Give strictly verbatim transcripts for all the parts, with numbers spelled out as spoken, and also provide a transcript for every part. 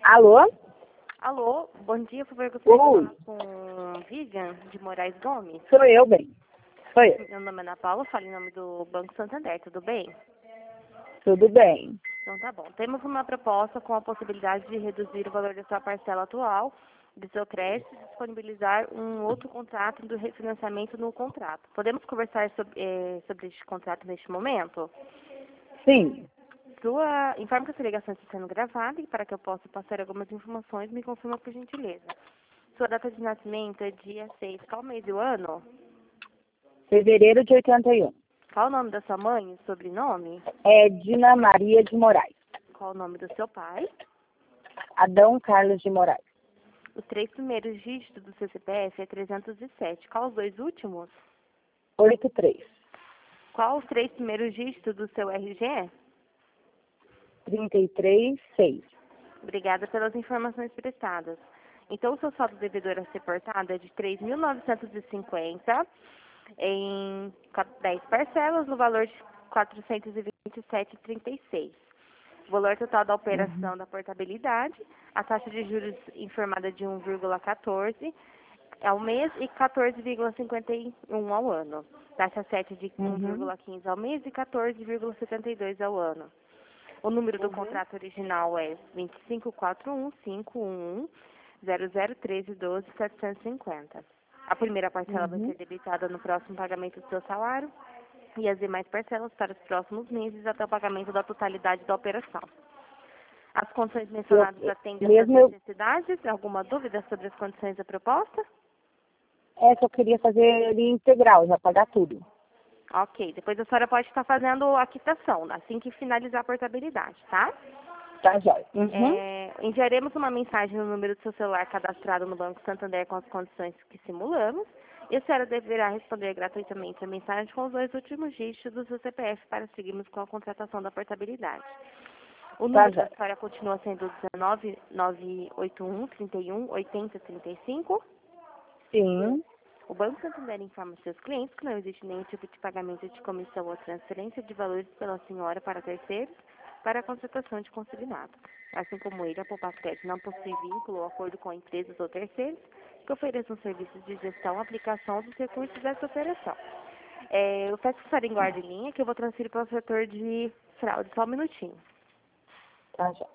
Alô? Alô, bom dia, por favor, eu gostaria Oi. de falar com Vivian de Moraes Gomes. Sou eu, bem. Sou eu. Meu nome é Ana Paula, falo em nome do Banco Santander, tudo bem? Tudo bem. Então tá bom. Temos uma proposta com a possibilidade de reduzir o valor da sua parcela atual do seu crédito e disponibilizar um outro contrato do refinanciamento no contrato. Podemos conversar sobre, eh, sobre este contrato neste momento? Sim. Sua, informe que essa ligação está sendo gravada e para que eu possa passar algumas informações, me confirma por gentileza. Sua data de nascimento é dia seis. Qual mês e o ano? Fevereiro de oitenta e um. Qual o nome da sua mãe e sobrenome? É Dina Maria de Moraes. Qual o nome do seu pai? Adão Carlos de Moraes. Os três primeiros dígitos do seu C P F é trezentos e sete. Qual os dois últimos? oitenta e três. Qual os três primeiros dígitos do seu R G? trinta e três, seis. Obrigada pelas informações prestadas. Então, o seu saldo devedor a ser portado é de três mil novecentos e cinquenta em dez parcelas no valor de quatrocentos e vinte e sete vírgula trinta e seis. O valor total da operação Uhum. da portabilidade, a taxa de juros informada de um vírgula quatorze ao mês e quatorze vírgula cinquenta e um ao ano. Taxa sete de um Uhum. vírgula quinze ao mês e quatorze vírgula setenta e dois ao ano. O número do Uhum. contrato original é vinte e cinco quatro um cinco um um zero zero um três doze setecentos e cinquenta. A primeira parcela vai Uhum. ser debitada no próximo pagamento do seu salário e as demais parcelas para os próximos meses até o pagamento da totalidade da operação. As condições Eu, mencionadas atendem às suas mesmo eu, necessidades? Alguma dúvida sobre as condições da proposta? é que eu queria fazer ele integral, já pagar tudo. Ok, depois a senhora pode estar fazendo a quitação, assim que finalizar a portabilidade, tá? Tá, jóia. Uhum. É, enviaremos uma mensagem no número do seu celular cadastrado no Banco Santander com as condições que simulamos. E a senhora deverá responder gratuitamente a mensagem com os dois últimos dígitos do seu C P F para seguirmos com a contratação da portabilidade. O Tá, número da jóia. senhora continua sendo dezenove, nove oito um, trinta e um, oitenta, trinta e cinco. Sim. O Banco Santander informa seus clientes que não existe nenhum tipo de pagamento de comissão ou transferência de valores pela senhora para terceiros para a contratação de consignado. Assim como ele, a Poupa Crédito não possui vínculo ou acordo com empresas ou terceiros que ofereçam serviços de gestão e aplicação dos recursos dessa operação. É, eu peço que a senhora guarde em linha que eu vou transferir para o setor de fraude. Só um minutinho. Tá, jóia.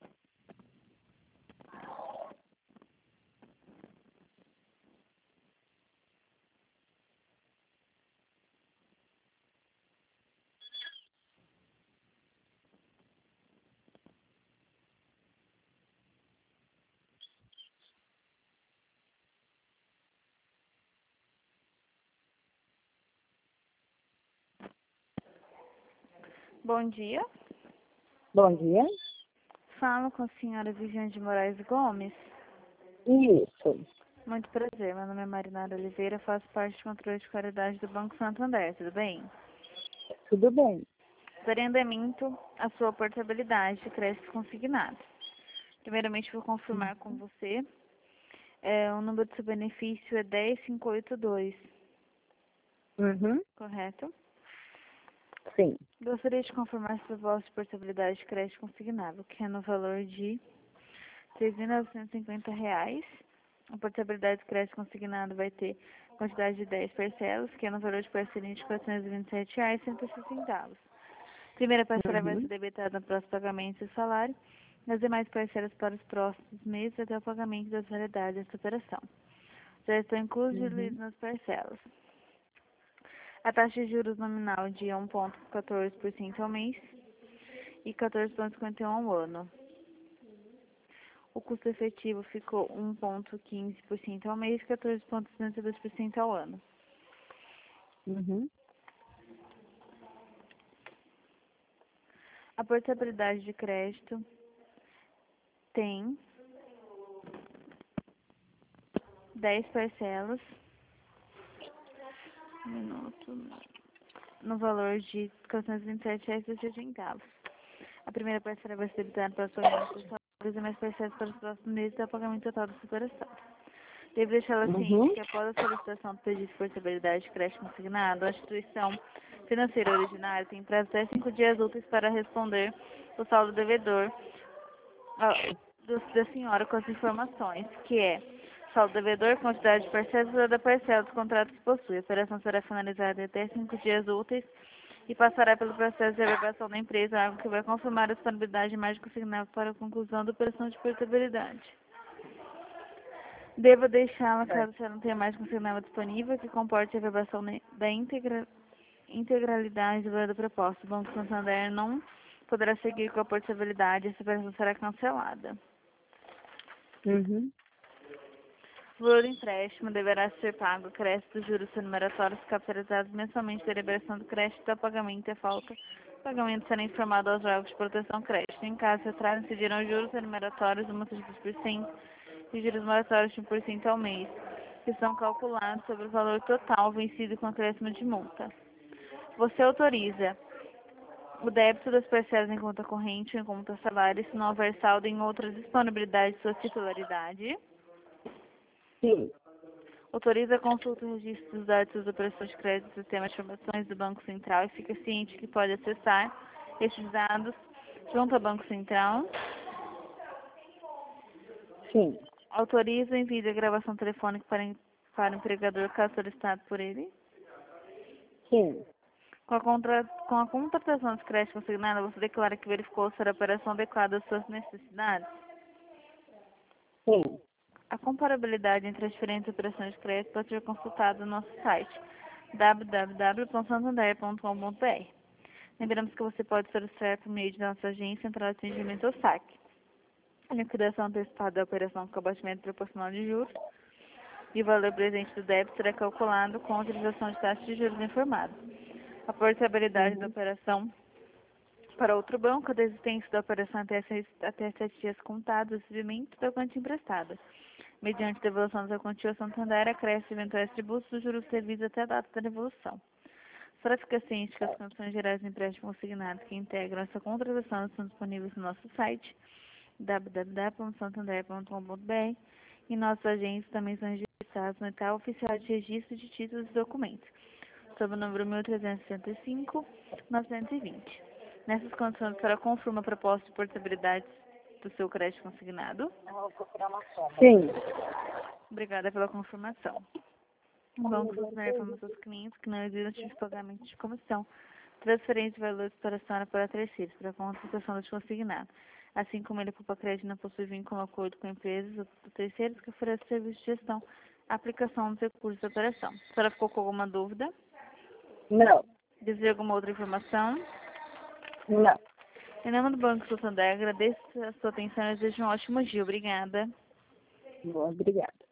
Bom dia. Bom dia. Falo com a senhora Viviane de Moraes Gomes. Isso. Muito prazer, meu nome é Marinara Oliveira, faço parte do controle de qualidade do Banco Santander, tudo bem? Tudo bem. Darei andamento à sua portabilidade de crédito consignado. Primeiramente, vou confirmar com você, é, o número do seu benefício é dez mil quinhentos e oitenta e dois, Uhum. correto? Sim. Gostaria de confirmar sua voz de portabilidade de crédito consignado, que é no valor de três mil novecentos e cinquenta reais. A portabilidade de crédito consignado vai ter quantidade de dez parcelas, que é no valor de parcelinha de quatrocentos e vinte e sete reais e trinta e seis centavos. Primeira parcela vai ser Uhum. debitada no próximo pagamento do salário, e as demais parcelas para os próximos meses até o pagamento da totalidade dessa operação. Já estão incluídos Uhum. nas parcelas. A taxa de juros nominal de um vírgula quatorze por cento ao mês e quatorze vírgula cinquenta e um ao ano. O custo efetivo ficou um vírgula quinze por cento ao mês e quatorze vírgula setenta e dois por cento ao ano. Uhum. A portabilidade de crédito tem dez parcelas um minuto, no valor de quatrocentos e vinte e sete reais e dezessete centavos. A primeira parcela vai ser debitada para o pagamento dos salários e demais parcelas para os próximos meses até o pagamento total da operação. Devo deixá-la ciente Uhum. que após a solicitação do pedido de portabilidade de crédito consignado, a instituição financeira originária tem prazo até cinco dias úteis para responder o saldo devedor. Ah, do, da senhora com as informações, que é saldo devedor, quantidade de parcelas e da parcela dos contratos que possui. A operação será finalizada em até cinco dias úteis e passará pelo processo de averbação da empresa, algo que vai confirmar a disponibilidade de mais consignável para a conclusão da operação de portabilidade. Deva deixá-la caso você não tenha mais consignável disponível que comporte a averbação da integra, integralidade do valor da proposta. O Banco Santander não poderá seguir com a portabilidade e essa operação será cancelada. Uhum. O valor do empréstimo deverá ser pago crédito dos juros remuneratórios capitalizados mensalmente da liberação do crédito ao pagamento e a falta do pagamento será informado aos órgãos de proteção crédito. Em caso de atraso, incidirão juros remuneratórios de multa de dois por cento e juros moratórios de um por cento ao mês, que são calculados sobre o valor total vencido com acréscimo de multa. Você autoriza o débito das parcelas em conta corrente ou em conta salário se não houver saldo em outra disponibilidade de sua titularidade. Sim. Autoriza a consulta e registro dos dados das operações de crédito do sistema de informações do Banco Central e fica ciente que pode acessar esses dados junto ao Banco Central. Sim. Autoriza o envio da gravação telefônica para, para o empregador caso solicitado por ele. Sim. Com a, contra, com a contratação de crédito consignado, você declara que verificou se a operação adequada às suas necessidades? Sim. A comparabilidade entre as diferentes operações de crédito pode ser consultada no nosso site w w w ponto santander ponto com ponto b r. Lembramos que você pode solicitar por meio de nossa agência Central de Atendimento ao S A C. A liquidação antecipada da operação com abatimento proporcional de juros e o valor presente do débito será calculado com a utilização de taxa de juros informada. A portabilidade Uhum. da operação para outro banco, a desistência da operação até, seis, até sete dias contados, o recebimento da quantia emprestada. Mediante devolução da quantia ao Santander, acresce eventuais tributos dos juros devidos até a data da devolução. Só fica ciente que as condições gerais do empréstimo consignado que integram essa contratação estão disponíveis no nosso site w w w ponto santander ponto com ponto b r e nossos agentes também são registrados no edital oficial de registro de títulos e documentos, sob o número mil trezentos e sessenta e cinco, novecentos e vinte. Nessas condições, a senhora confirma a proposta de portabilidade do seu crédito consignado? Sim. Obrigada pela confirmação. O Banco Santander informa aos seus clientes que não existe tipo de pagamento de comissão, transferência de valores para a senhora para terceiros, para a contratação do consignado. Assim como ele poupa crédito não possui vínculo acordo com empresas ou terceiros que oferecem serviço de gestão, aplicação dos recursos da operação. A senhora ficou com alguma dúvida? Não. Deseja alguma outra informação? Não. Em nome do Banco Santander, agradeço a sua atenção e desejo um ótimo dia. Obrigada. Bom, obrigada.